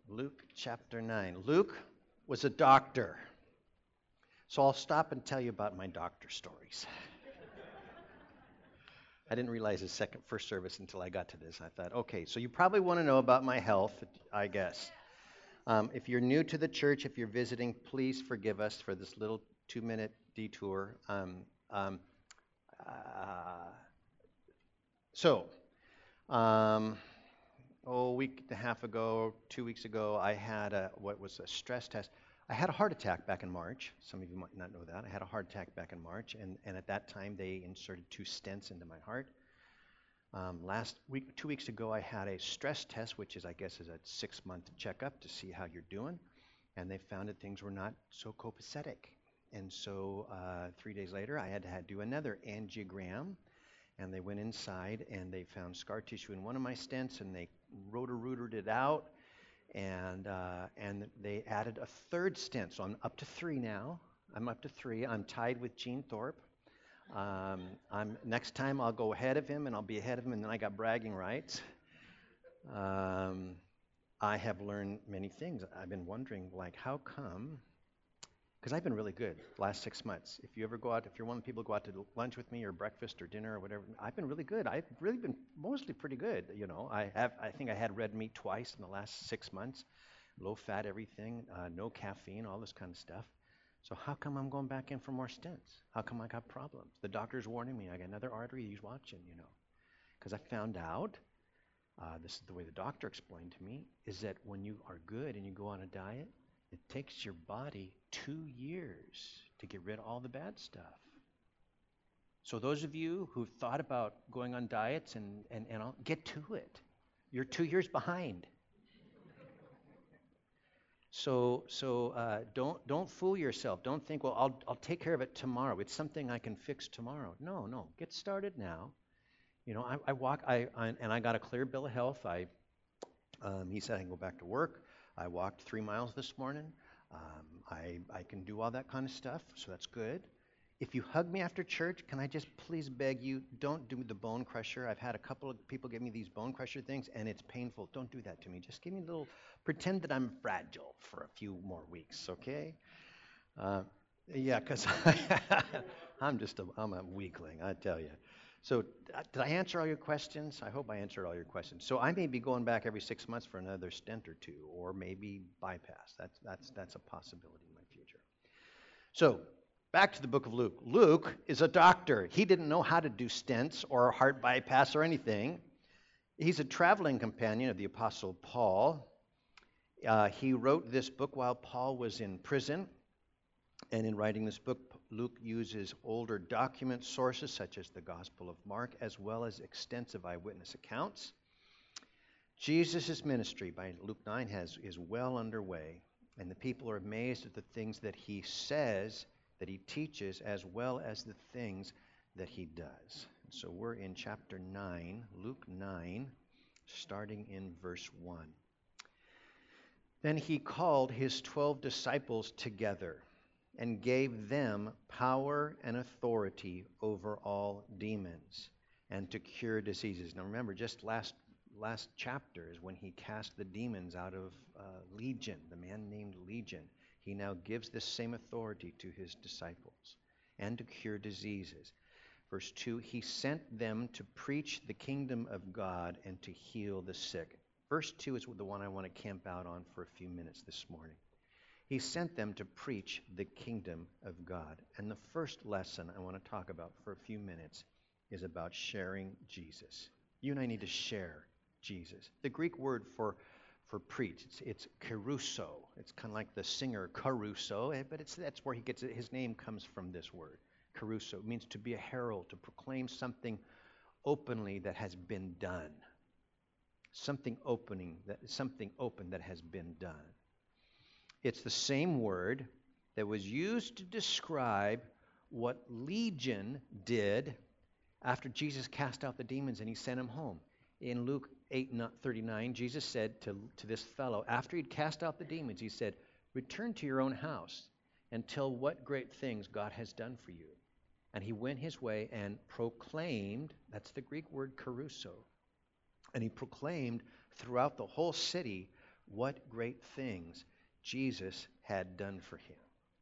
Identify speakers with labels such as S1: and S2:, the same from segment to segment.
S1: Luke chapter 9. Luke was a doctor. So I'll stop and tell you about my doctor stories. I didn't realize the first service until I got to this. I thought, okay, so you probably want to know about my health, I guess. If you're new to the church, if you're visiting, please forgive us for this little 2-minute detour. Uh, so, a week and a half ago, 2 weeks ago, I had what was a stress test. I had a heart attack back in March. Some of you might not know that. I had a heart attack back in March, and at that time they inserted 2 stents into my heart. Last week, 2 weeks ago, I had a stress test, which is, I guess, is a 6-month checkup to see how you're doing, and they found that things were not so copacetic. And so 3 days later, I had to do another angiogram, and they went inside and they found scar tissue in one of my stents, and they rotor-rooted it out, and they added a third stent. So I'm up to 3 now. I'm up to 3. I'm tied with Gene Thorpe. Next time I'll go ahead of him, and I'll be ahead of him, and then I got bragging rights. I have learned many things. I've been wondering, like, how come? Because I've been really good the last 6 months. If you're one of the people who go out to lunch with me or breakfast or dinner or whatever, I've been really good. I've really been mostly pretty good. I think I had red meat twice in the last 6 months, low fat everything, no caffeine, all this kind of stuff. So how come I'm going back in for more stents? How come I got problems? The doctor's warning me I got another artery he's watching, Because I found out, this is the way the doctor explained to me, is that when you are good and you go on a diet, it takes your body 2 years to get rid of all the bad stuff. So those of you who've thought about going on diets and all, get to it. You're 2 years behind. So don't fool yourself. Don't think, well, I'll take care of it tomorrow. It's something I can fix tomorrow. No. Get started now. I walk. And I got a clear bill of health. He said I can go back to work. I walked 3 miles this morning. I can do all that kind of stuff, so that's good. If you hug me after church, can I just please beg you, don't do the bone crusher. I've had a couple of people give me these bone crusher things, and it's painful. Don't do that to me. Just give me pretend that I'm fragile for a few more weeks, okay? Yeah, because I'm a weakling, I tell you. So did I answer all your questions? I hope I answered all your questions. So I may be going back every 6 months for another stent or 2, or maybe bypass. That's a possibility in my future. So back to the book of Luke. Luke is a doctor. He didn't know how to do stents or heart bypass or anything. He's a traveling companion of the Apostle Paul. He wrote this book while Paul was in prison. And in writing this book, Luke uses older document sources such as the Gospel of Mark, as well as extensive eyewitness accounts. Jesus' ministry by Luke 9 is well underway, and the people are amazed at the things that he says, that he teaches, as well as the things that he does. And so we're in chapter 9, Luke 9, starting in verse 1. Then he called his 12 disciples together and gave them power and authority over all demons and to cure diseases. Now remember, just last chapter is when he cast the demons out of Legion, the man named Legion. He now gives this same authority to his disciples and to cure diseases. Verse 2, he sent them to preach the kingdom of God and to heal the sick. Verse 2 is the one I want to camp out on for a few minutes this morning. He sent them to preach the kingdom of God. And the first lesson I want to talk about for a few minutes is about sharing Jesus. You and I need to share Jesus. The Greek word for preach, it's kerusso. It's kind of like the singer Caruso, but that's where he gets it. His name comes from this word, kerusso. It means to be a herald, to proclaim something openly that has been done. Something open that has been done. It's the same word that was used to describe what Legion did after Jesus cast out the demons and he sent him home. In Luke 8:39, Jesus said to this fellow, after he'd cast out the demons, he said, return to your own house and tell what great things God has done for you. And he went his way and proclaimed, that's the Greek word kerusso, and he proclaimed throughout the whole city what great things Jesus had done for him.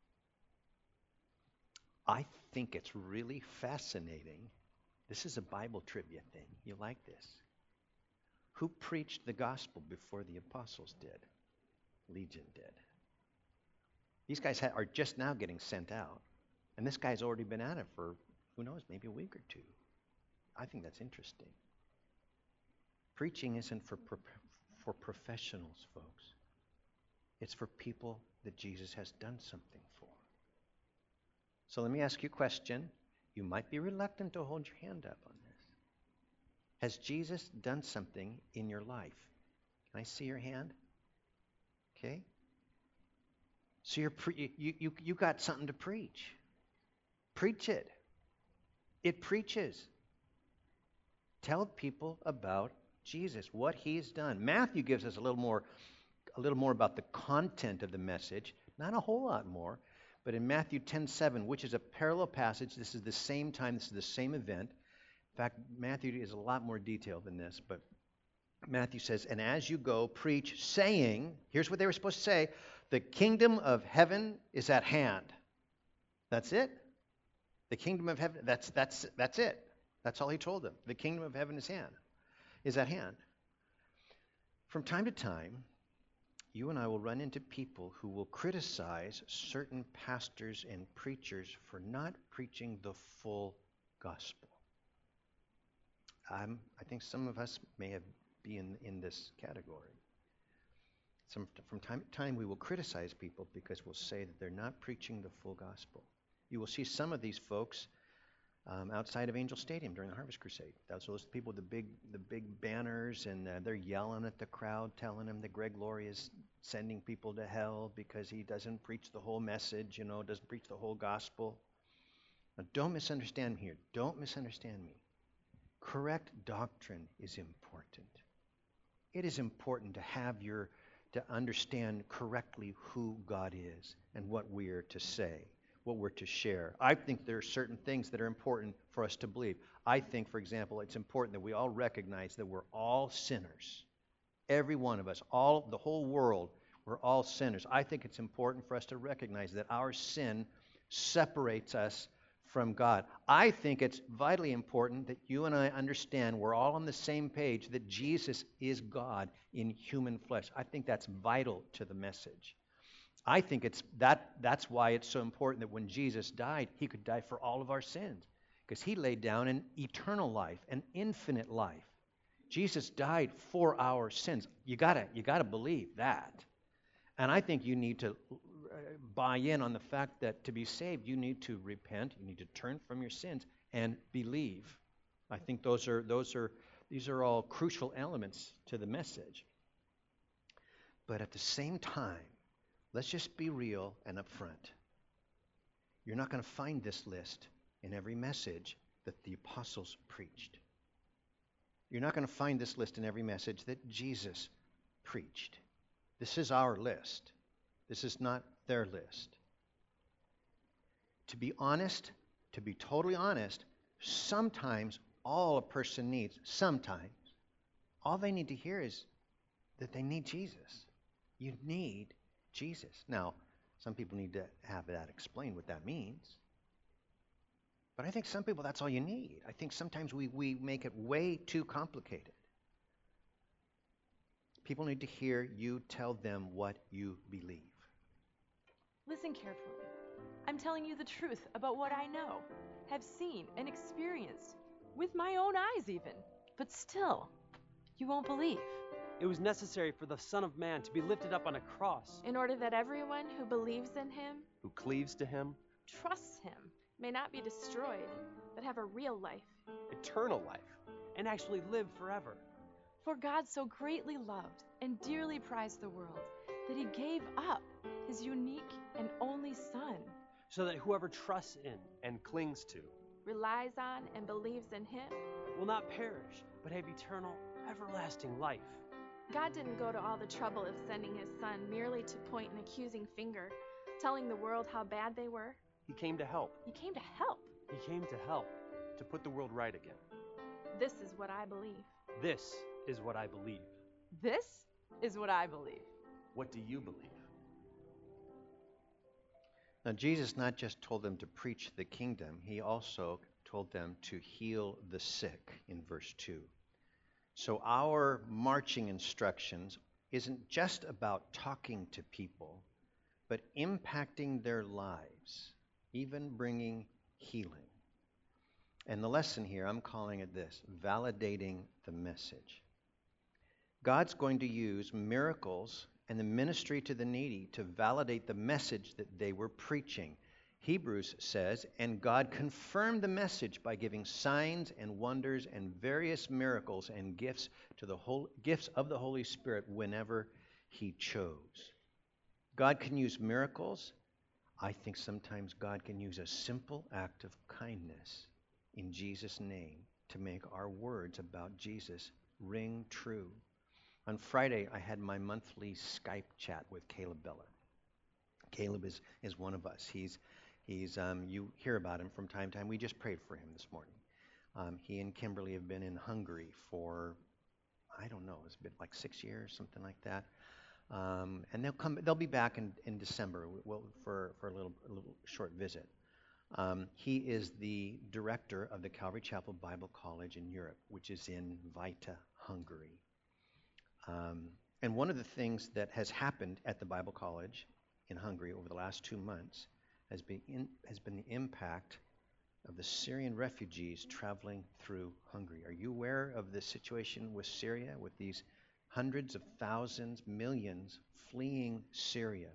S1: I think it's really fascinating. This is a Bible trivia thing. You like this? Who preached the gospel before the apostles did? Legion did. These guys are just now getting sent out. And this guy's already been at it for, who knows, maybe a week or two. I think that's interesting. Preaching isn't for professionals, folks. It's for people that Jesus has done something for. So let me ask you a question. You might be reluctant to hold your hand up on this. Has Jesus done something in your life? Can I see your hand? Okay. So you got something to preach. Preach it. It preaches. Tell people about Jesus, what he's done. Matthew gives us a little more about the content of the message, not a whole lot more, but in Matthew 10:7, which is a parallel passage, this is the same time, this is the same event. In fact, Matthew is a lot more detailed than this, but Matthew says, and as you go, preach, saying, here's what they were supposed to say, the kingdom of heaven is at hand. That's it. The kingdom of heaven, that's it. That's all he told them. The kingdom of heaven is at hand. From time to time, you and I will run into people who will criticize certain pastors and preachers for not preaching the full gospel. I think some of us may be in this category. From time to time, we will criticize people because we'll say that they're not preaching the full gospel. You will see some of these folks outside of Angel Stadium during the Harvest Crusade. Those people with the big banners, and they're yelling at the crowd, telling them that Greg Laurie is sending people to hell because he doesn't preach the whole message, doesn't preach the whole gospel. Now, don't misunderstand me here. Don't misunderstand me. Correct doctrine is important. It is important to understand correctly who God is and what we are to say, what we're to share. I think there are certain things that are important for us to believe. I think, for example, it's important that we all recognize that we're all sinners. Every one of us, the whole world, we're all sinners. I think it's important for us to recognize that our sin separates us from God. I think it's vitally important that you and I understand we're all on the same page, that Jesus is God in human flesh. I think that's vital to the message. I think that's why it's so important that when Jesus died, he could die for all of our sins, because he laid down an eternal life, an infinite life. Jesus died for our sins. You gotta believe that. And I think you need to buy in on the fact that to be saved, you need to repent, you need to turn from your sins and believe. I think these are all crucial elements to the message. But at the same time, let's just be real and upfront. You're not going to find this list in every message that the apostles preached. You're not going to find this list in every message that Jesus preached. This is our list. This is not their list. To be honest, to be totally honest, sometimes all a person needs, all they need to hear is that they need Jesus. You need Jesus. Now, some people need to have that explained what that means. But I think some people, that's all you need. I think sometimes we make it way too complicated. People need to hear you tell them what you believe.
S2: Listen carefully. I'm telling you the truth about what I know, have seen, and experienced, with my own eyes even. But still, you won't believe.
S3: It was necessary for the Son of Man to be lifted up on a cross,
S2: In order that everyone who believes in him,
S4: who cleaves to him,
S2: trusts him, may not be destroyed, but have a real life.
S4: eternal life.
S3: and actually live forever.
S2: For God so greatly loved and dearly prized the world that he gave up his unique and only Son,
S3: So that whoever trusts in
S4: And clings to.
S2: relies on and believes in him.
S3: will not perish, but have eternal, everlasting life.
S2: God didn't go to all the trouble of sending his Son merely to point an accusing finger, telling the world how bad they were.
S4: He came to help,
S2: He came to help.
S3: He came to help.
S4: to put the world right again.
S2: This is what I believe.
S3: This is what I believe.
S2: This is what I believe.
S4: What do you believe?
S1: Now, Jesus not just told them to preach the kingdom, he also told them to heal the sick in verse 2. So our marching instructions isn't just about talking to people, but impacting their lives, even bringing healing. And the lesson here, I'm calling it this: validating the message. God's going to use miracles and the ministry to the needy to validate the message that they were preaching. Hebrews says, and God confirmed the message by giving signs and wonders and various miracles and gifts of the Holy Spirit whenever he chose. God can use miracles. I think sometimes God can use a simple act of kindness in Jesus' name to make our words about Jesus ring true. On Friday, I had my monthly Skype chat with Caleb Bella. Caleb is one of us. He's you hear about him from time to time. We just prayed for him this morning. He and Kimberly have been in Hungary for, I don't know, it's been like 6 years, something like that. And they'll be back in December for a little short visit. He is the director of the Calvary Chapel Bible College in Europe, which is in Vita, Hungary. And one of the things that has happened at the Bible College in Hungary over the last 2 months has been the impact of the Syrian refugees traveling through Hungary. Are you aware of the situation with Syria, with these hundreds of thousands, millions fleeing Syria?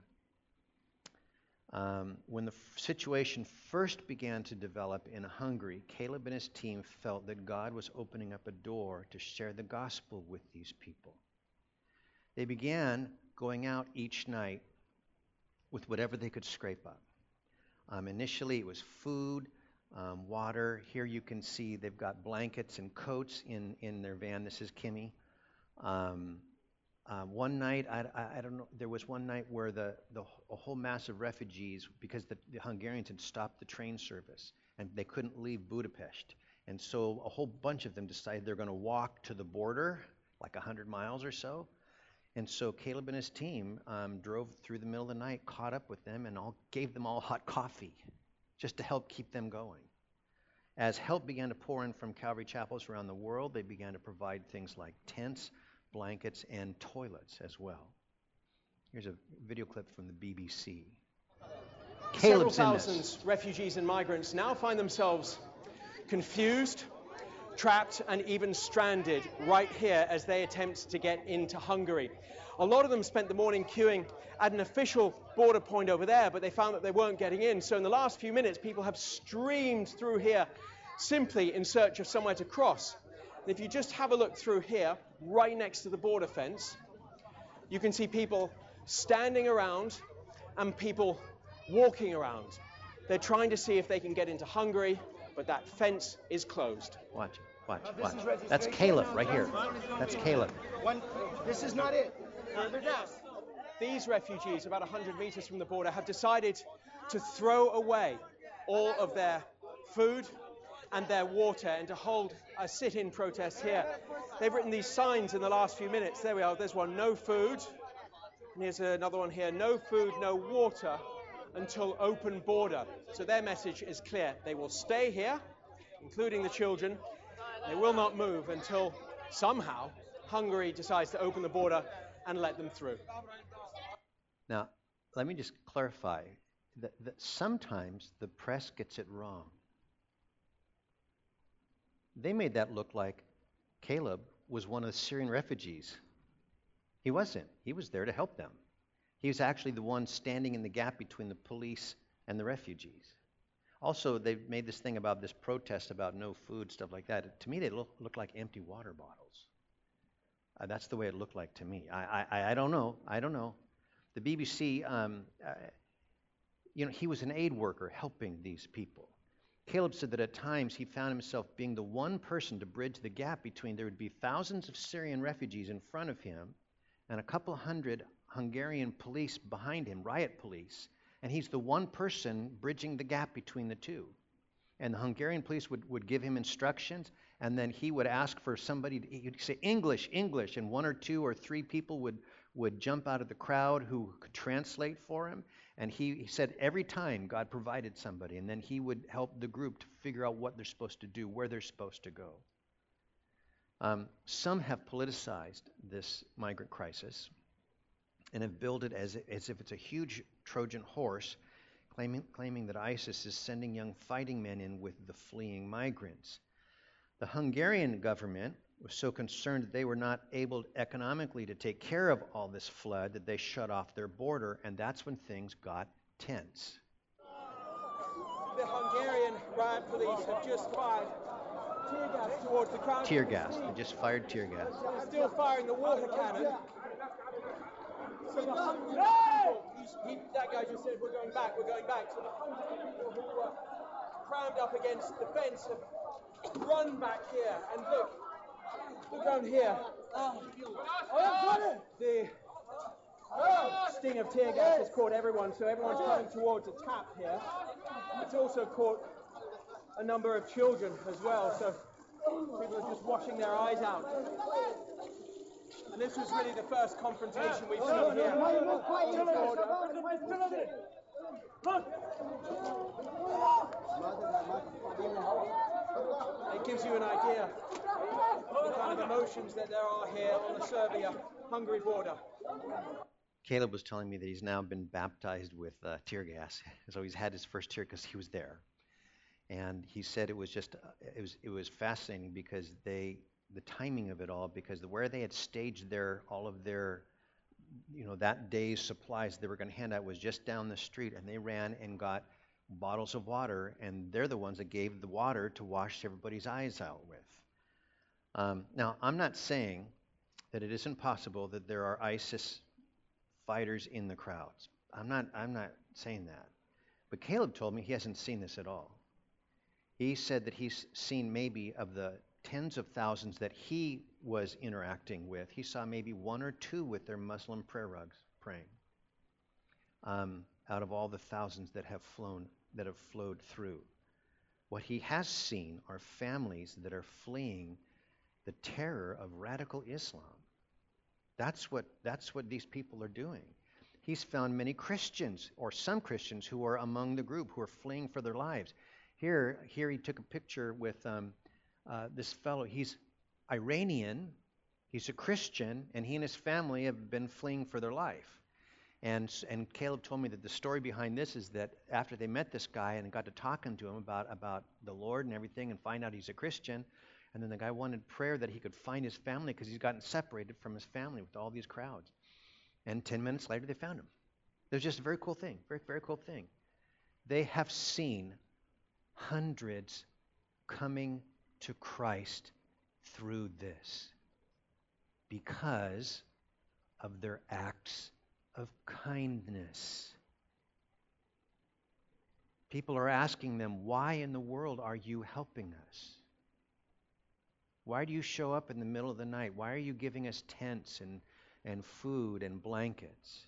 S1: When the situation first began to develop in Hungary, Caleb and his team felt that God was opening up a door to share the gospel with these people. They began going out each night with whatever they could scrape up. Initially, it was food, water. Here you can see they've got blankets and coats in their van. This is Kimmy. One night, I don't know, there was one night where a whole mass of refugees, because the Hungarians had stopped the train service and they couldn't leave Budapest. And so a whole bunch of them decided they're going to walk to the border, like 100 miles or so. And so Caleb and his team drove through the middle of the night, caught up with them, and gave them all hot coffee just to help keep them going. As help began to pour in from Calvary chapels around the world, they began to provide things like tents, blankets, and toilets as well. Here's a video clip from the BBC.
S5: Several thousands refugees and migrants now find themselves confused, trapped, and even stranded right here as they attempt to get into Hungary. A lot of them spent the morning queuing at an official border point over there, but they found that they weren't getting in. So in the last few minutes, people have streamed through here simply in search of somewhere to cross. And if you just have a look through here, right next to the border fence, you can see people standing around and people walking around. They're trying to see if they can get into Hungary, but that fence is closed.
S1: Watch. That's Caleb right here. That's Caleb.
S5: This is not it. Further down. These refugees, about 100 meters from the border, have decided to throw away all of their food and their water and to hold a sit-in protest here. They've written these signs in the last few minutes. There we are. There's one, no food. And here's another one here, no food, no water until open border. So their message is clear. They will stay here, including the children. They will not move until somehow Hungary decides to open the border and let them through.
S1: Now, let me just clarify that sometimes the press gets it wrong. They made that look like Caleb was one of the Syrian refugees. He wasn't. He was there to help them. He was actually the one standing in the gap between the police and the refugees. Also, they made this thing about this protest about no food, stuff like that. To me, they look like empty water bottles. That's the way it looked like to me. I don't know. The BBC, he was an aid worker helping these people. Caleb said that at times he found himself being the one person to bridge the gap between there would be thousands of Syrian refugees in front of him and a couple hundred Hungarian police behind him, riot police, and he's the one person bridging the gap between the two. And the Hungarian police would give him instructions, and then he would ask for somebody, he'd say, English, and one or two or three people would jump out of the crowd who could translate for him. And he said every time God provided somebody, and then he would help the group to figure out what they're supposed to do, where they're supposed to go. Some have politicized this migrant crisis and have billed it as if it's a huge Trojan horse, claiming that ISIS is sending young fighting men in with the fleeing migrants. The Hungarian government was so concerned that they were not able economically to take care of all this flood that they shut off their border, and that's when things got tense.
S5: The Hungarian riot police have just fired tear gas towards the crowd.
S1: Tear gas. They just fired tear gas.
S5: They're still firing the water cannon. So that guy just said, we're going back. So the 100 people who were crammed up against the fence have run back here. And look down here. The sting of tear gas has caught everyone, so everyone's coming towards a tap here. It's also caught a number of children as well, so people are just washing their eyes out. And this was really the first confrontation we've seen here. It gives you an idea of the kind of emotions that there are here on the Serbia-Hungary border.
S1: Caleb was telling me that he's now been baptized with tear gas. So he's had his first tear because he was there. And he said it was just, it was fascinating because the timing of it all, because where they had staged all of their, that day's supplies they were going to hand out was just down the street, and they ran and got bottles of water, and they're the ones that gave the water to wash everybody's eyes out with. Now, I'm not saying that it isn't possible that there are ISIS fighters in the crowds. I'm not saying that. But Caleb told me he hasn't seen this at all. He said that he's seen maybe of the tens of thousands that he was interacting with, he saw maybe one or two with their Muslim prayer rugs praying. Out of all the thousands that have flowed through. What he has seen are families that are fleeing the terror of radical Islam. That's what these people are doing. He's found many Christians, or some Christians, who are among the group, who are fleeing for their lives. Here he took a picture with this fellow. He's Iranian, he's a Christian, and he and his family have been fleeing for their life. And Caleb told me that the story behind this is that after they met this guy and got to talking to him about the Lord and everything and find out he's a Christian, and then the guy wanted prayer that he could find his family because he's gotten separated from his family with all these crowds. And 10 minutes later, they found him. It was just a very cool thing, very, very cool thing. They have seen hundreds coming to Christ through this because of their acts of kindness. People are asking them, why in the world are you helping us? Why do you show up in the middle of the night? Why are you giving us tents and food and blankets?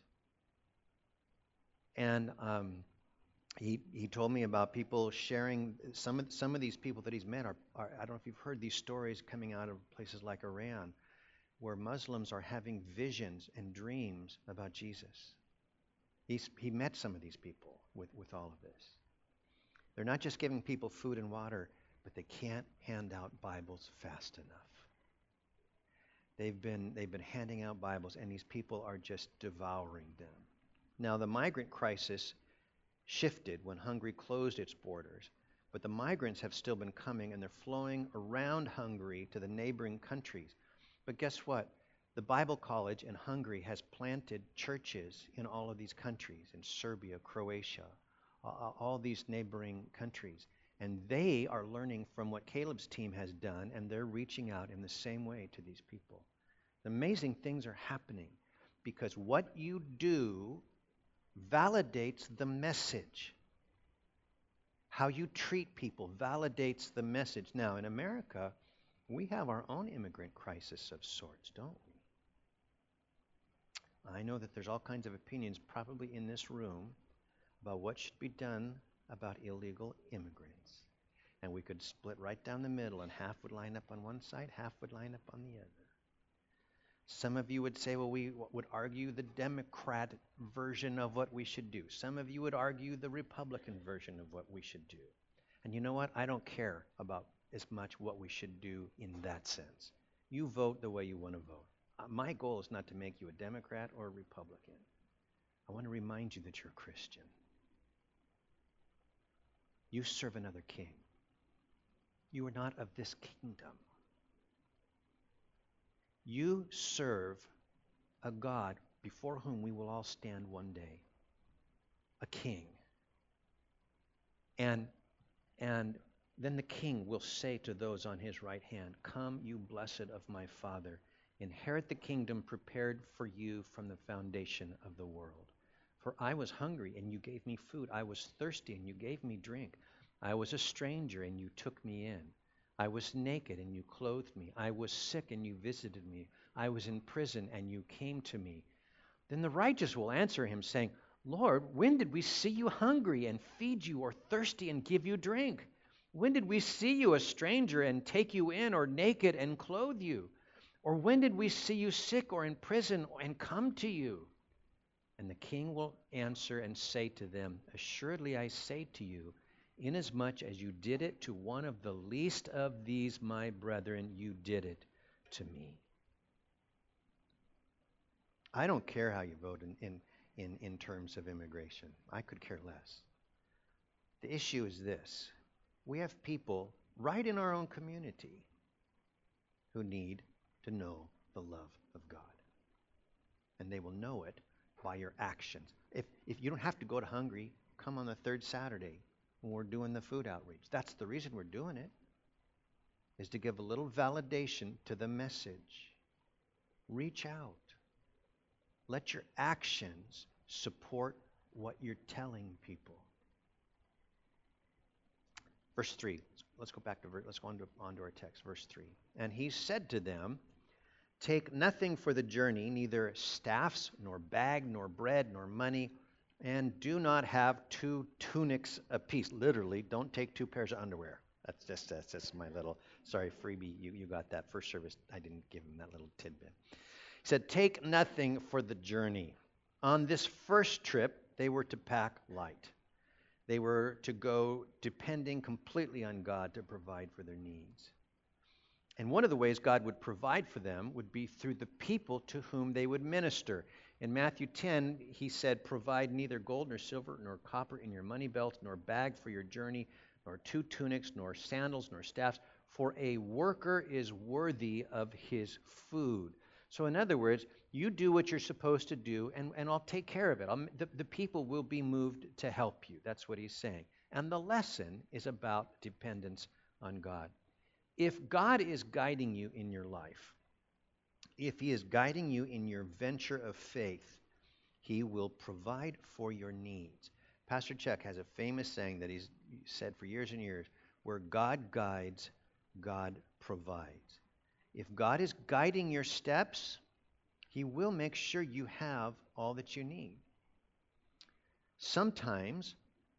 S1: And he told me about people sharing. Some of these people that he's met are I don't know if you've heard these stories coming out of places like Iran, where Muslims are having visions and dreams about Jesus. He met some of these people with all of this. They're not just giving people food and water, but they can't hand out Bibles fast enough. They've been handing out Bibles, and these people are just devouring them. Now, the migrant crisis shifted when Hungary closed its borders, but the migrants have still been coming, and they're flowing around Hungary to the neighboring countries. But guess what? The Bible College in Hungary has planted churches in all of these countries, in Serbia, Croatia, all these neighboring countries. And they are learning from what Caleb's team has done, and they're reaching out in the same way to these people. Amazing things are happening because what you do validates the message. How you treat people validates the message. Now, in America, we have our own immigrant crisis of sorts, don't we? I know that there's all kinds of opinions probably in this room about what should be done about illegal immigrants. And we could split right down the middle, and half would line up on one side, half would line up on the other. Some of you would say, well, we would argue the Democrat version of what we should do. Some of you would argue the Republican version of what we should do. And you know what? I don't care about as much what we should do in that sense. You vote the way you want to vote. My goal is not to make you a Democrat or a Republican. I want to remind you that you're a Christian. You serve another king. You are not of this kingdom. You serve a God before whom we will all stand one day, a king. And then the king will say to those on his right hand, "Come, you blessed of my Father, inherit the kingdom prepared for you from the foundation of the world. For I was hungry, and you gave me food. I was thirsty, and you gave me drink. I was a stranger, and you took me in. I was naked, and you clothed me. I was sick, and you visited me. I was in prison, and you came to me." Then the righteous will answer him, saying, "Lord, when did we see you hungry and feed you, or thirsty and give you drink? When did we see you a stranger and take you in, or naked and clothe you? Or when did we see you sick or in prison and come to you?" And the king will answer and say to them, "Assuredly I say to you, inasmuch as you did it to one of the least of these my brethren, you did it to me." I don't care how you vote in terms of immigration. I could care less. The issue is this. We have people right in our own community who need to know the love of God. And they will know it by your actions. If you don't have to go to Hungry, come on the third Saturday when we're doing the food outreach. That's the reason we're doing it, is to give a little validation to the message. Reach out. Let your actions support what you're telling people. Verse 3. Let's go back to let's go on to our text, verse 3. And he said to them, "Take nothing for the journey, neither staffs, nor bag, nor bread, nor money, and do not have 2 tunics apiece." Literally, don't take 2 pairs of underwear. That's just my little, sorry, freebie. You got that first service. I didn't give him that little tidbit. He said, "Take nothing for the journey." On this first trip, they were to pack light. They were to go depending completely on God to provide for their needs. And one of the ways God would provide for them would be through the people to whom they would minister. In Matthew 10, he said, "Provide neither gold nor silver nor copper in your money belt, nor bag for your journey, nor 2 tunics, nor sandals, nor staffs, for a worker is worthy of his food." So in other words, you do what you're supposed to do, and I'll take care of it. The people will be moved to help you. That's what he's saying. And the lesson is about dependence on God. If God is guiding you in your life, if he is guiding you in your venture of faith, he will provide for your needs. Pastor Chuck has a famous saying that he's said for years and years, where God guides, God provides. If God is guiding your steps, he will make sure you have all that you need. Sometimes,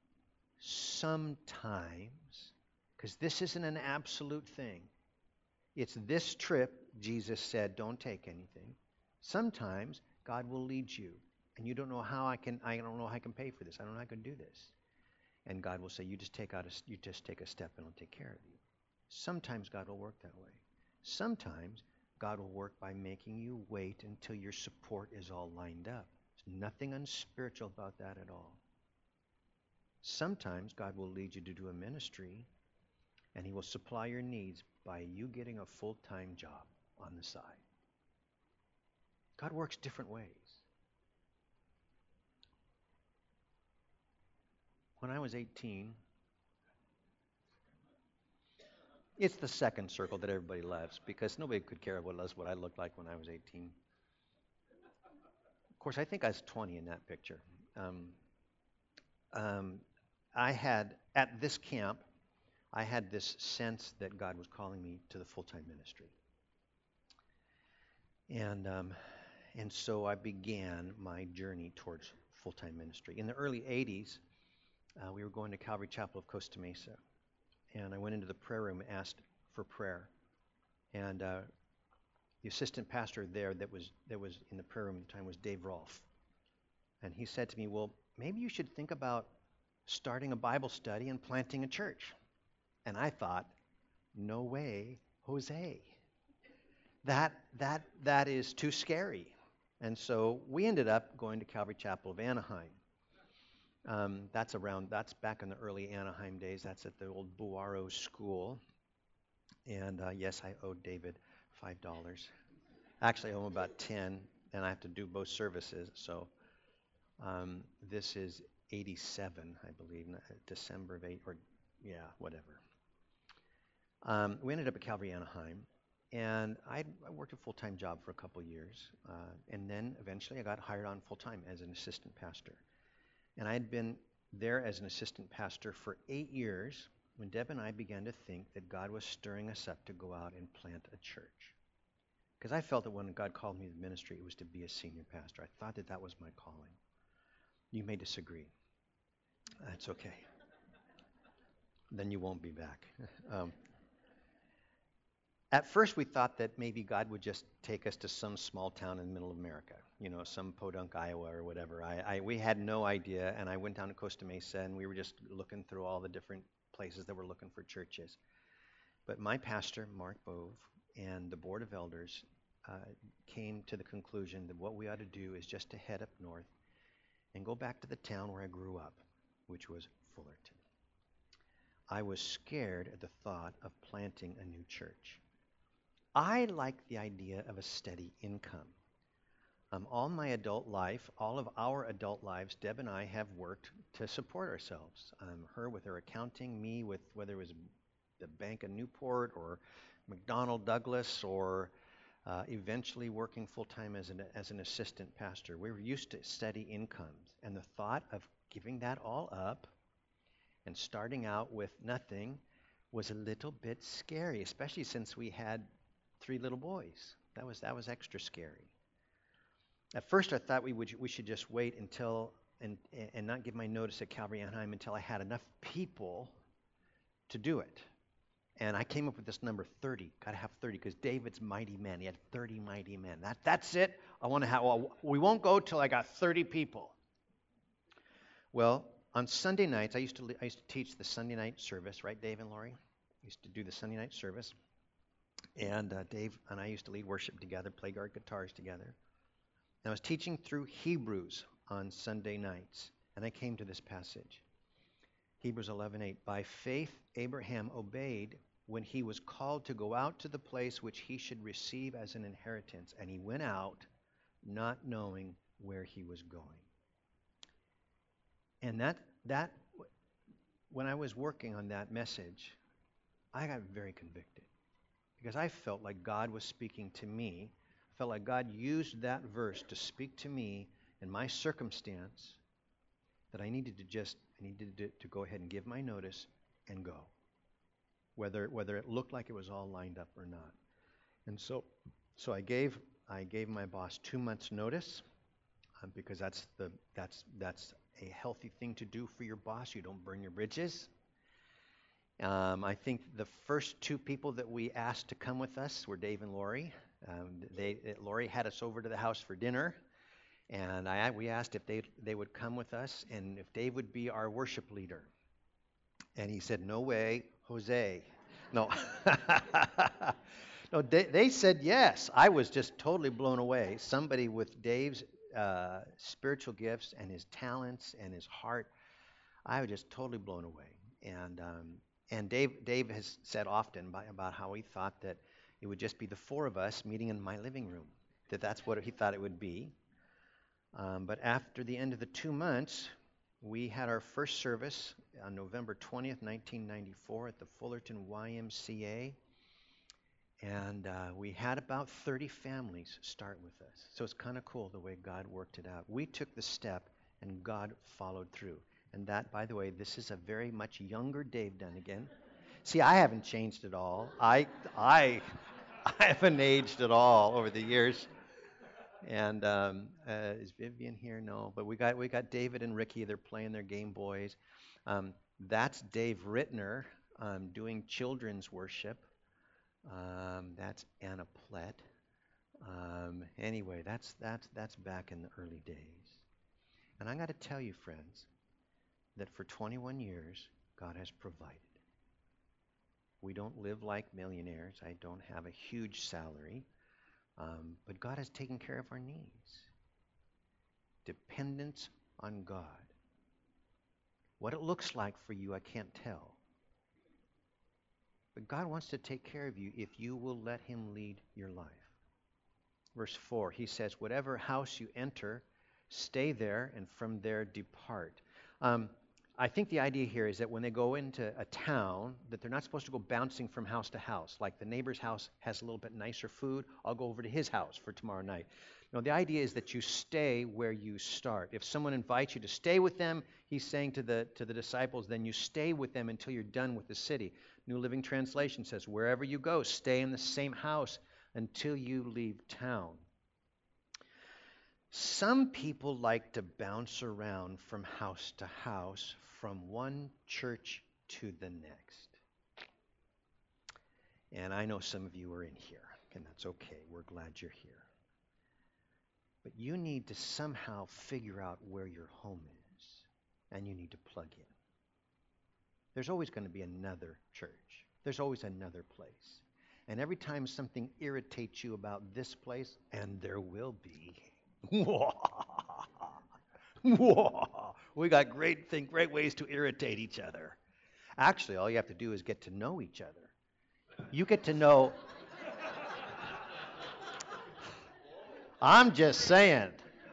S1: because this isn't an absolute thing. It's this trip, Jesus said, don't take anything. Sometimes God will lead you, and you don't know how I don't know how I can pay for this. I don't know how I can do this. And God will say, you just take a step and I'll take care of you. Sometimes God will work that way. Sometimes God will work by making you wait until your support is all lined up. There's nothing unspiritual about that at all. Sometimes God will lead you to do a ministry, and he will supply your needs by you getting a full-time job on the side. God works different ways. When I was 18, it's the second circle that everybody loves, because nobody could care what I looked like when I was 18. Of course, I think I was 20 in that picture. I had, at this camp, I had this sense that God was calling me to the full-time ministry. And so I began my journey towards full-time ministry. In the early 80s, we were going to Calvary Chapel of Costa Mesa. And I went into the prayer room and asked for prayer. And the assistant pastor there that was in the prayer room at the time was Dave Rolfe. And he said to me, well, maybe you should think about starting a Bible study and planting a church. And I thought, no way, Jose. That is too scary. And so we ended up going to Calvary Chapel of Anaheim. That's back in the early Anaheim days. That's at the old Buaro School. And yes, I owed David $5. Actually, I owe him about 10, and I have to do both services. So this is 87, I believe, December of 8, or yeah, whatever. We ended up at Calvary Anaheim, and I worked a full-time job for a couple years, and then eventually I got hired on full-time as an assistant pastor. And I had been there as an assistant pastor for 8 years when Deb and I began to think that God was stirring us up to go out and plant a church. Because I felt that when God called me to the ministry, it was to be a senior pastor. I thought that was my calling. You may disagree. That's okay. Then you won't be back. At first, we thought that maybe God would just take us to some small town in the middle of America, some Podunk, Iowa, or whatever. We had no idea, and I went down to Costa Mesa, and we were just looking through all the different places that were looking for churches. But my pastor, Mark Bove, and the board of elders came to the conclusion that what we ought to do is just to head up north and go back to the town where I grew up, which was Fullerton. I was scared at the thought of planting a new church. I like the idea of a steady income. All my adult life, all of our adult lives, Deb and I have worked to support ourselves. Her with her accounting, me with whether it was the Bank of Newport or McDonnell Douglas, or eventually working full-time as an assistant pastor. We were used to steady incomes, and the thought of giving that all up and starting out with nothing was a little bit scary, especially since we had 3 little boys. That was extra scary. At first, I thought we should just wait until and not give my notice at Calvary Anaheim until I had enough people to do it. And I came up with this number 30. Got to have 30 because David's mighty men. He had 30 mighty men. That's it. I want to have. Well, we won't go till I got 30 people. Well, on Sunday nights, I used to teach the Sunday night service, right, Dave and Lori? I used to do the Sunday night service. And Dave and I used to lead worship together, play guitars together. And I was teaching through Hebrews on Sunday nights, and I came to this passage. Hebrews 11:8. By faith, Abraham obeyed when he was called to go out to the place which he should receive as an inheritance, and he went out not knowing where he was going. And that when I was working on that message, I got very convicted. Because I felt like God was speaking to me. I felt like God used that verse to speak to me in my circumstance, that I needed to go ahead and give my notice and go. Whether it looked like it was all lined up or not. And so I gave my boss 2 months notice, because that's a healthy thing to do for your boss. You don't burn your bridges. I think the first 2 people that we asked to come with us were Dave and Lori. Lori had us over to the house for dinner, and we asked if they would come with us and if Dave would be our worship leader. And he said, "No way, Jose." No. No, they said yes. I was just totally blown away. Somebody with Dave's spiritual gifts and his talents and his heart, I was just totally blown away. And Dave has said often about how he thought that it would just be the 4 of us meeting in my living room, that's what he thought it would be. But after the end of the 2 months, we had our first service on November 20th, 1994 at the Fullerton YMCA. And we had about 30 families start with us. So it's kind of cool the way God worked it out. We took the step, and God followed through. And that, by the way, this is a very much younger Dave Dunnigan. See, I haven't changed at all. I haven't aged at all over the years. And is Vivian here? No, but we got David and Ricky. They're playing their Game Boys. That's Dave Rittner doing children's worship. That's Anna Plett. Anyway, that's back in the early days. And I got to tell you, friends, that for 21 years, God has provided. We don't live like millionaires. I don't have a huge salary. But God has taken care of our needs. Dependence on God. What it looks like for you, I can't tell. But God wants to take care of you if you will let Him lead your life. Verse 4, He says, whatever house you enter, stay there, and from there depart. I think the idea here is that when they go into a town, that they're not supposed to go bouncing from house to house. Like the neighbor's house has a little bit nicer food, I'll go over to his house for tomorrow night. No, the idea is that you stay where you start. If someone invites you to stay with them, He's saying to the disciples, then you stay with them until you're done with the city. New Living Translation says, wherever you go, stay in the same house until you leave town. Some people like to bounce around from house to house, from one church to the next. And I know some of you are in here, and that's okay. We're glad you're here. But you need to somehow figure out where your home is, and you need to plug in. There's always going to be another church. There's always another place. And every time something irritates you about this place, and there will be, we got great ways to irritate each other. Actually, all you have to do is get to know each other. You get to know. I'm just saying,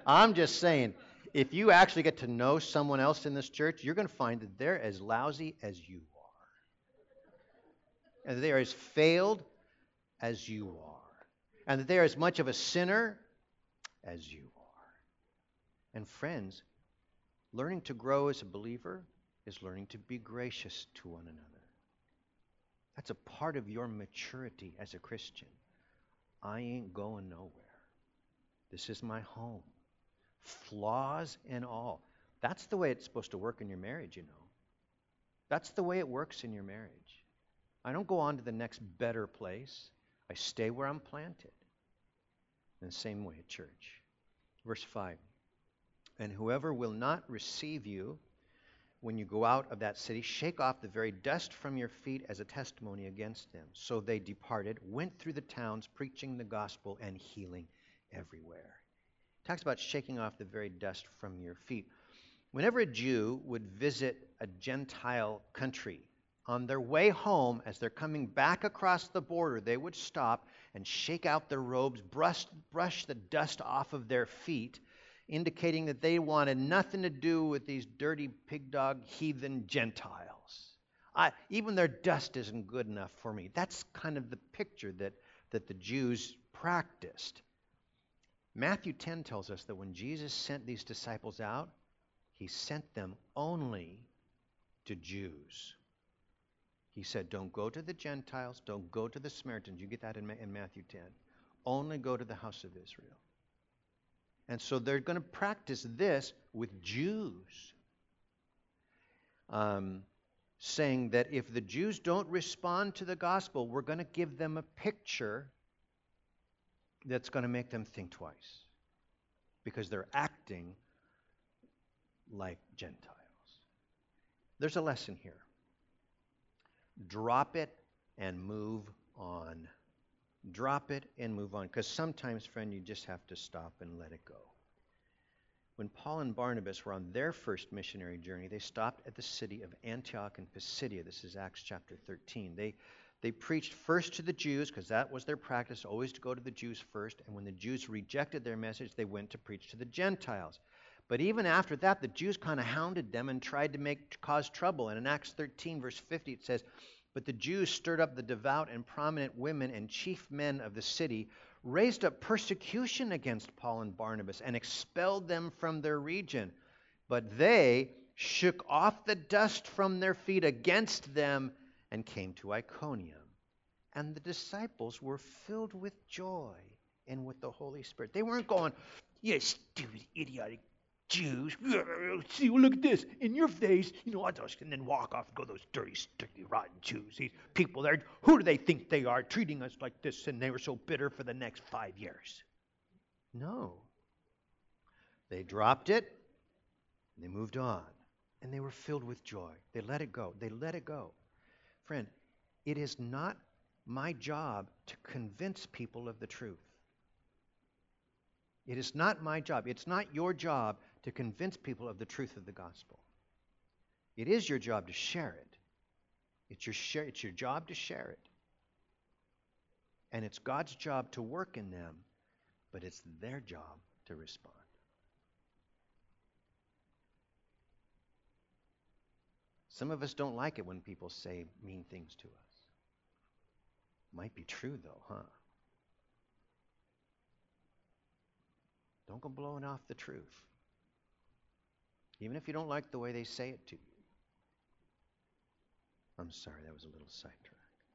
S1: if you actually get to know someone else in this church, you're going to find that they're as lousy as you are. And that they're as failed as you are. And that they're as much of a sinner as you are. And friends, learning to grow as a believer is learning to be gracious to one another. That's a part of your maturity as a Christian. I ain't going nowhere. This is my home. Flaws and all. That's the way it's supposed to work in your marriage, you know. That's the way it works in your marriage. I don't go on to the next better place. I stay where I'm planted. In the same way at church. Verse 5. And whoever will not receive you when you go out of that city, shake off the very dust from your feet as a testimony against them. So they departed, went through the towns, preaching the gospel and healing everywhere. It talks about shaking off the very dust from your feet. Whenever a Jew would visit a Gentile country, on their way home, as they're coming back across the border, they would stop and shake out their robes, brush the dust off of their feet, indicating that they wanted nothing to do with these dirty pig dog heathen Gentiles. Even their dust isn't good enough for me. That's kind of the picture that the Jews practiced. Matthew 10 tells us that when Jesus sent these disciples out, He sent them only to Jews. He said, don't go to the Gentiles, don't go to the Samaritans. You get that in Matthew 10. Only go to the house of Israel. And so they're going to practice this with Jews. Saying that if the Jews don't respond to the gospel, we're going to give them a picture that's going to make them think twice. Because they're acting like Gentiles. There's a lesson here. Drop it and move on. Drop it and move on. Because sometimes, friend, you just have to stop and let it go. When Paul and Barnabas were on their first missionary journey, they stopped at the city of Antioch in Pisidia. This is Acts chapter 13. They preached first to the Jews, because that was their practice, always to go to the Jews first. And when the Jews rejected their message, they went to preach to the Gentiles. But even after that, the Jews kind of hounded them and tried to cause trouble. And in Acts 13, verse 50, it says, but the Jews stirred up the devout and prominent women and chief men of the city, raised up persecution against Paul and Barnabas, and expelled them from their region. But they shook off the dust from their feet against them and came to Iconium. And the disciples were filled with joy and with the Holy Spirit. They weren't going, you stupid, idiotic
S6: Jews. See, look at this. In your face. I just and then walk off and go, those dirty, sticky, rotten Jews. These people there, who do they think they are, treating us like this? And they were so bitter for the next 5 years.
S1: No. They dropped it, and they moved on. And they were filled with joy. They let it go. They let it go. Friend, it is not my job to convince people of the truth. It is not my job. It's not your job to convince people of the truth of the gospel. It is your job to share it. It's your job to share it. And it's God's job to work in them, but it's their job to respond. Some of us don't like it when people say mean things to us. Might be true though, huh? Don't go blowing off the truth. Even if you don't like the way they say it to you. I'm sorry, that was a little sidetrack.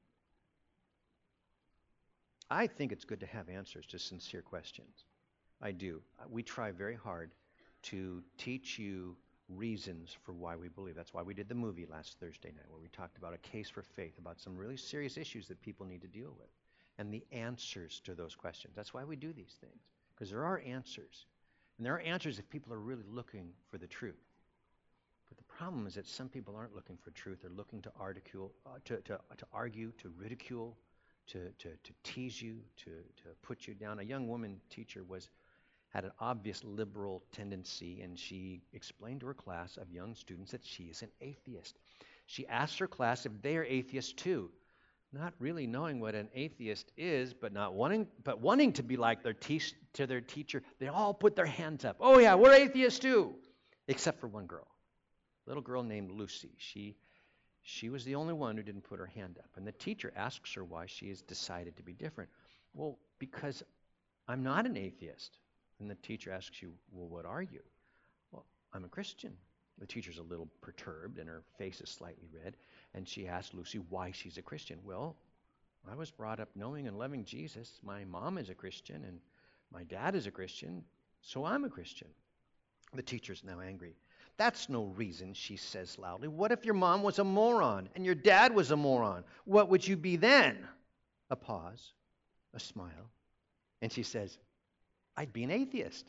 S1: I think it's good to have answers to sincere questions. I do. We try very hard to teach you reasons for why we believe. That's why we did the movie last Thursday night, where we talked about a case for faith, about some really serious issues that people need to deal with, and the answers to those questions. That's why we do these things, because there are answers. And there are answers if people are really looking for the truth. But the problem is that some people aren't looking for truth. They're looking to argue, to ridicule, to tease you, to put you down. A young woman teacher had an obvious liberal tendency, and she explained to her class of young students that she is an atheist. She asked her class if they are atheists too, not really knowing what an atheist is, but wanting to be like their teacher. They all put their hands up. Oh yeah, we're atheists too, except for one girl, a little girl named Lucy. She was the only one who didn't put her hand up, and the teacher asks her why she has decided to be different. Well, because I'm not an atheist. And the teacher asks you, well, what are you? Well, I'm a Christian. The teacher's a little perturbed, and her face is slightly red. And she asks Lucy why she's a Christian. Well, I was brought up knowing and loving Jesus. My mom is a Christian, and my dad is a Christian, so I'm a Christian. The teacher's now angry. That's no reason, she says loudly. What if your mom was a moron and your dad was a moron? What would you be then? A pause, a smile, and she says, I'd be an atheist.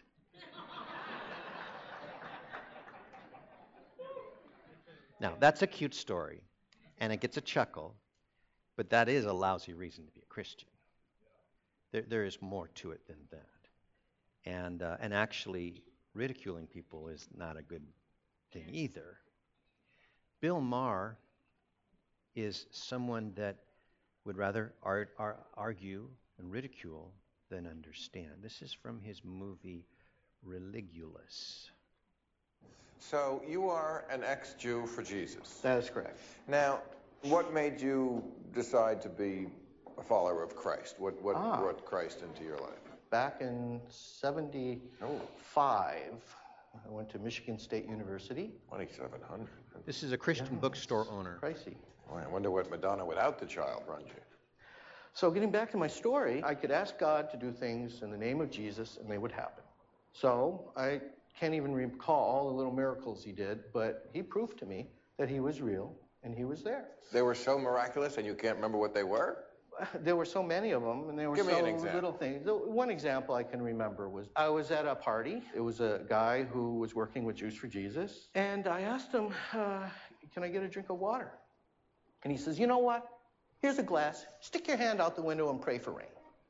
S1: Now, that's a cute story, and it gets a chuckle, but that is a lousy reason to be a Christian. There is more to it than that. And actually, ridiculing people is not a good thing either. Bill Maher is someone that would rather argue and ridicule than understand. This is from his movie Religulous.
S7: So you are an ex-Jew for Jesus.
S8: That is correct.
S7: Now, what made you decide to be a follower of Christ? What brought Christ into your life?
S8: Back in 75, I went to Michigan State University.
S7: 2,700.
S1: This is a Christian bookstore owner.
S8: Pricey.
S7: Boy, I wonder what Madonna without the child runs you.
S8: So getting back to my story, I could ask God to do things in the name of Jesus, and they would happen. So I can't even recall all the little miracles he did, but he proved to me that he was real, and he was there.
S7: They were so miraculous, and you can't remember what they were?
S8: There were so many of them, and they were
S7: Give me
S8: so
S7: an example.
S8: little things. One example I can remember was I was at a party. It was a guy who was working with Jews for Jesus, and I asked him, can I get a drink of water? And he says, you know what? Here's a glass. Stick your hand out the window and pray for rain.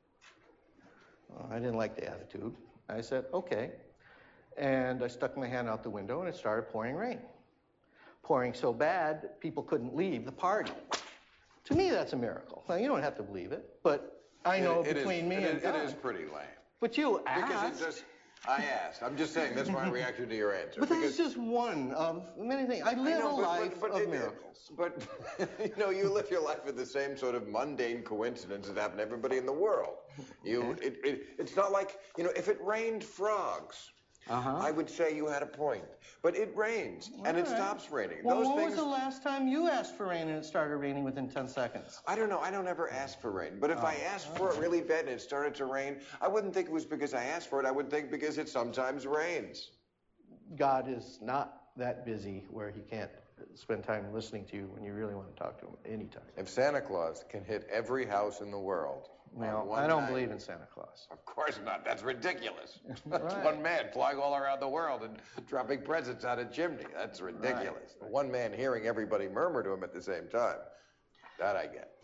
S8: Well, I didn't like the attitude. I said, okay. And I stuck my hand out the window, and it started pouring rain. Pouring so bad, people couldn't leave the party. To me, that's a miracle. Now, you don't have to believe it, but I know between me and God.
S7: It is pretty lame.
S8: But you asked.
S7: Because it just, I asked. I'm just saying, that's my reaction to your answer.
S8: But that's just one of many things. I live a life of miracles.
S7: But, you live your life with the same sort of mundane coincidence that happen to everybody in the world. It's not like, if it rained frogs, I would say you had a point. But it rains, and it stops raining.
S8: Well, when was the last time you asked for rain and it started raining within 10 seconds?
S7: I don't know. I don't ever ask for rain. But if I asked for it really bad and it started to rain, I wouldn't think it was because I asked for it. I would think because it sometimes rains.
S8: God is not that busy where he can't spend time listening to you when you really want to talk to him anytime.
S7: If Santa Claus can hit every house in the world,
S8: Well,
S7: on
S8: I don't
S7: one
S8: believe
S7: night-
S8: in Santa Claus.
S7: Of course not. That's ridiculous. That's
S8: Right.
S7: one man flying all around the world and dropping presents out a chimney. That's ridiculous.
S8: Right.
S7: One man hearing everybody murmur to him at the same time. That I get.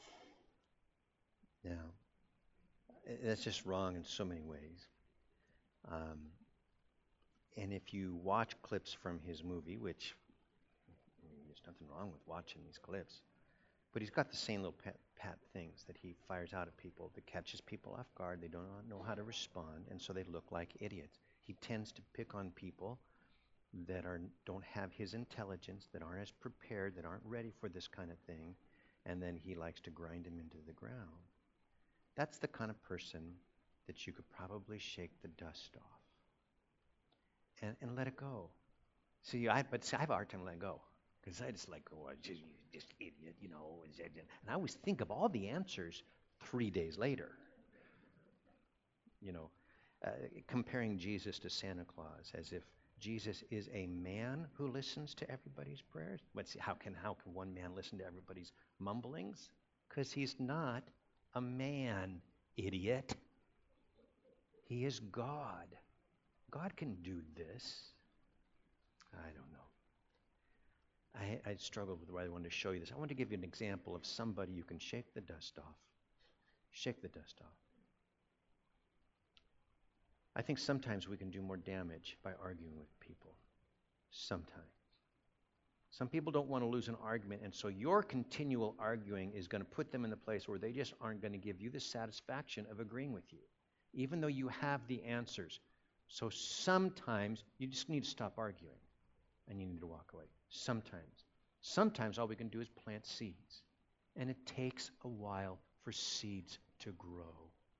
S1: Yeah. That's just wrong in so many ways. And if you watch clips from his movie, which there's nothing wrong with watching these clips, but he's got the same little pat things that he fires out at people that catches people off guard. They don't know how to respond, and so they look like idiots. He tends to pick on people that don't have his intelligence, that aren't as prepared, that aren't ready for this kind of thing, and then he likes to grind them into the ground. That's the kind of person that you could probably shake the dust off and let it go. See, I have a hard time letting go because I just let go. Just idiot, you know. And I always think of all the answers 3 days later. You know, comparing Jesus to Santa Claus as if Jesus is a man who listens to everybody's prayers. How can one man listen to everybody's mumblings? Because he's not a man, idiot. He is God. God can do this. I don't know. I struggled with why I wanted to show you this. I want to give you an example of somebody you can shake the dust off. Shake the dust off. I think sometimes we can do more damage by arguing with people. Sometimes. Some people don't want to lose an argument, and so your continual arguing is going to put them in the place where they just aren't going to give you the satisfaction of agreeing with you, even though you have the answers. So sometimes you just need to stop arguing, and you need to walk away. Sometimes. Sometimes all we can do is plant seeds, and it takes a while for seeds to grow.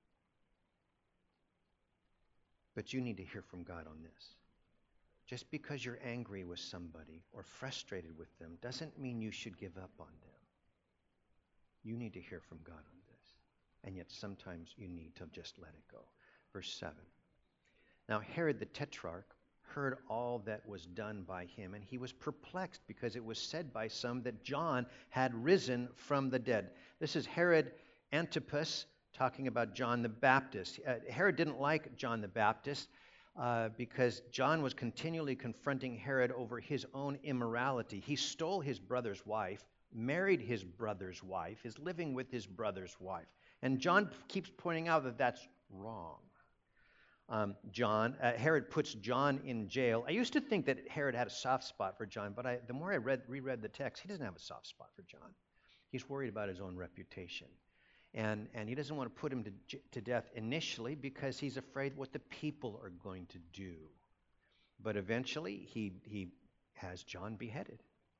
S1: But you need to hear from God on this. Just because you're angry with somebody or frustrated with them doesn't mean you should give up on them. You need to hear from God on this. And yet sometimes you need to just let it go. Verse 7. Now Herod the Tetrarch heard all that was done by him, and he was perplexed because it was said by some that John had risen from the dead. This is Herod Antipas talking about John the Baptist. Herod didn't like John the Baptist because John was continually confronting Herod over his own immorality. He stole his brother's wife, married his brother's wife, is living with his brother's wife. And John keeps pointing out that that's wrong. Herod puts John in jail. I used to think that Herod had a soft spot for John, but the more I reread the text, he doesn't have a soft spot for John. He's worried about his own reputation. And he doesn't want to put him to death initially because he's afraid what the people are going to do. But eventually, he has John beheaded.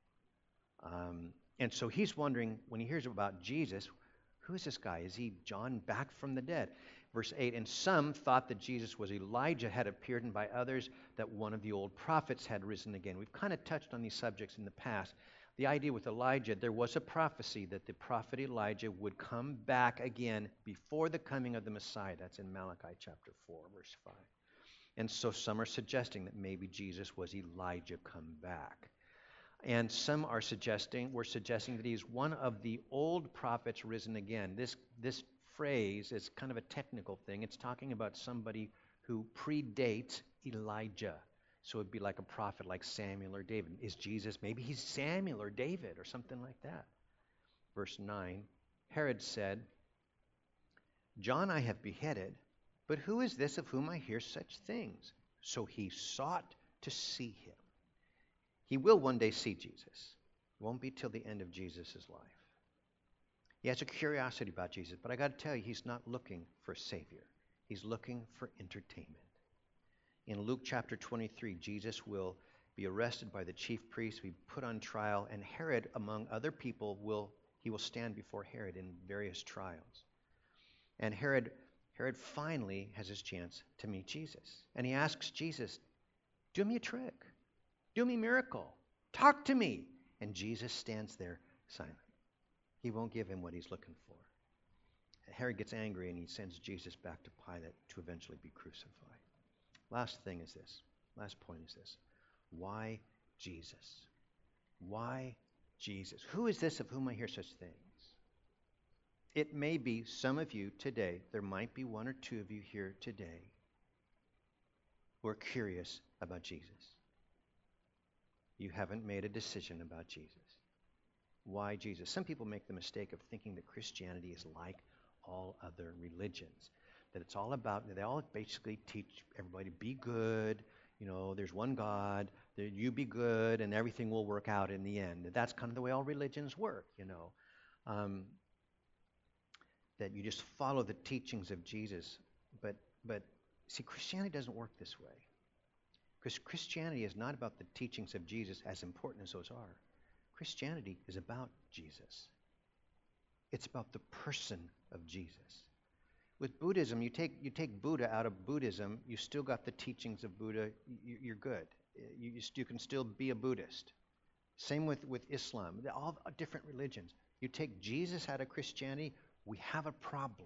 S1: And so he's wondering, when he hears about Jesus, who is this guy? Is he John back from the dead? Verse 8, and some thought that Jesus was Elijah had appeared, and by others that one of the old prophets had risen again. We've kind of touched on these subjects in the past. The idea with Elijah, there was a prophecy that the prophet Elijah would come back again before the coming of the Messiah. That's in Malachi chapter 4, verse 5. And so some are suggesting that maybe Jesus was Elijah come back. And some were suggesting that he's one of the old prophets risen again. This phrase is kind of a technical thing. It's talking about somebody who predates Elijah. So it'd be like a prophet like Samuel or David. Is Jesus, maybe he's Samuel or David or something like that. Verse 9, Herod said, John I have beheaded, but who is this of whom I hear such things? So he sought to see him. He will one day see Jesus. It won't be till the end of Jesus' life. He has a curiosity about Jesus, but I got to tell you, he's not looking for a Savior. He's looking for entertainment. In Luke chapter 23, Jesus will be arrested by the chief priests, be put on trial, and Herod, among other people, will stand before Herod in various trials. And Herod finally has his chance to meet Jesus. And he asks Jesus, do me a trick. Do me a miracle. Talk to me. And Jesus stands there silent. He won't give him what he's looking for. Herod gets angry and he sends Jesus back to Pilate to eventually be crucified. Last thing is this. Last point is this. Why Jesus? Why Jesus? Who is this of whom I hear such things? It may be some of you today, there might be one or two of you here today who are curious about Jesus. You haven't made a decision about Jesus. Why Jesus? Some people make the mistake of thinking that Christianity is like all other religions. That it's all about, they all basically teach everybody to be good, there's one God, that you be good and everything will work out in the end. That's kind of the way all religions work, that you just follow the teachings of Jesus. But see, Christianity doesn't work this way. Because Christianity is not about the teachings of Jesus, as important as those are. Christianity is about Jesus. It's about the person of Jesus. With Buddhism, you take Buddha out of Buddhism, you still got the teachings of Buddha, you're good. You can still be a Buddhist. Same with Islam, all different religions. You take Jesus out of Christianity, we have a problem.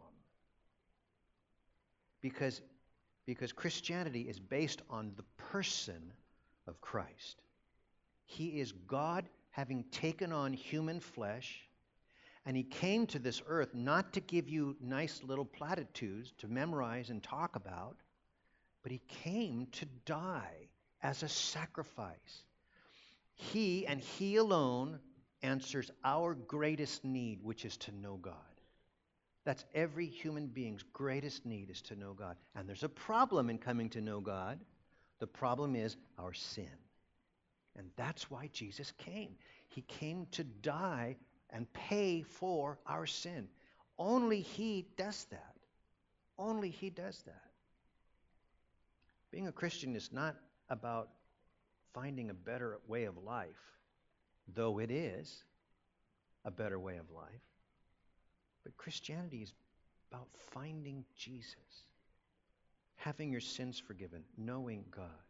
S1: Because Christianity is based on the person of Christ. He is God having taken on human flesh, and he came to this earth not to give you nice little platitudes to memorize and talk about, but he came to die as a sacrifice. He and he alone answers our greatest need, which is to know God. That's every human being's greatest need, is to know God. And there's a problem in coming to know God. The problem is our sin. And that's why Jesus came. He came to die and pay for our sin. Only he does that. Only he does that. Being a Christian is not about finding a better way of life, though it is a better way of life. But Christianity is about finding Jesus, having your sins forgiven, knowing God.